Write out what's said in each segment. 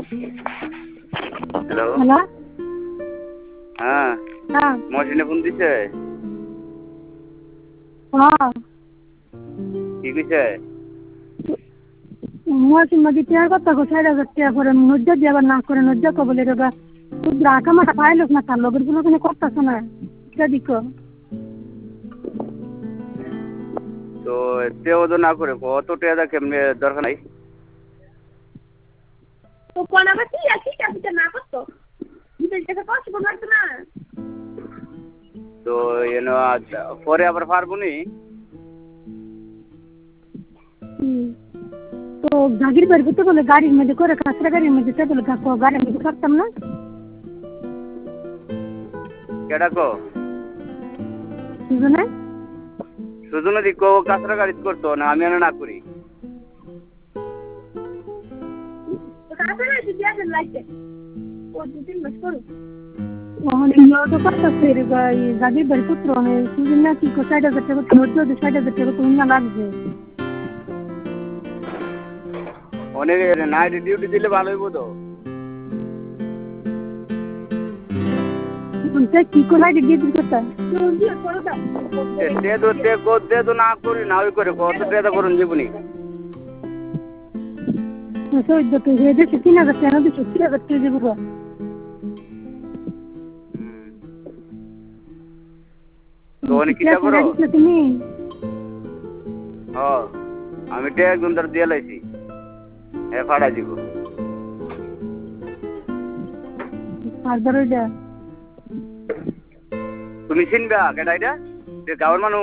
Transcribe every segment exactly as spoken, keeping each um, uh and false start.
hello hello হ্যাঁ হ্যাঁ মহসিনে phone দিছে হ্যাঁ কি কইছে মহসিন নদী টেয়ার কথা কো চার হাজার টাকা করে নজ্জা দিয়ে আবার না করে নজ্জা কো বলে রেবা রাখা মাটা পাইলস না তার লগের গুলো কোনো করতেছ না সেদিক তো তেও তো না করে কত টাকা কেমনে দরকার নাই তো কোন আবার কি আছে কাছে না করতো বিদেশ থেকে পসিবল হতো না তো এনো পরে আবার পারবো নি তো জাগির বের করতে বলে গাড়ির মধ্যে করে কাঁচরা গাড়ির মধ্যে টেবিল থাকো গাড়ির মধ্যে থাকতাম না কেডা কো বুঝলে শুধু নদী কো কাঁচরা গাড়ি করতো না আমি আর না করি জাগির বের পুত্র সুদিন না কি ষাট হাজার টাকা মধ্যে ষাট হাজার টাকা তুমি না লাগবে অনেক নাইট ডিউটি দিলে ভালো হইব তো কি কোলাই দিয়ে দিতে দে তো দে কো দে তো না করি না ওই করে কত টাকা করুন জীবনী চৌদ্দ তো দেশে তিন হাজার টাকা দিচ্ছে তিন হাজার টাকা দেবো তো অনেক কিটা করো তুমি ও আমি টে একদম ধর দিয়ে লাইছি এ ফাড়া দিব আর ধরো যা তুমি চিনবা কেডা এটা যে গাঁৱৰ মানুহ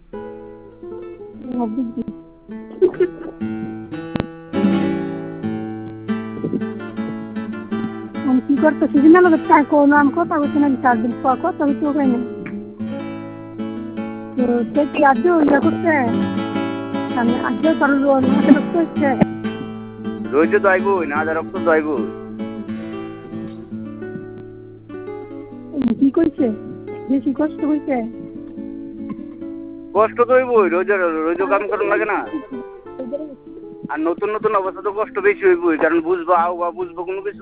আমি কি করতে সিজন না তাই কোনো নাম কথা বলছে না চার দিন পর কথা হইতে হবে না তো সে কি আজ ইয়া করছে আমি আজ কারণ রক্ত হচ্ছে রোজ তো আইবো না যা রক্ত তো আইবো কি কইছে বেশি কষ্ট হইছে কষ্ট তো হইবো রোজ রোজ কাম করুন লাগে না আর নতুন নতুন অবস্থা তো কষ্ট বেশি হইবো কারণ বুঝবো আও বা বুঝবো কোনো কিছু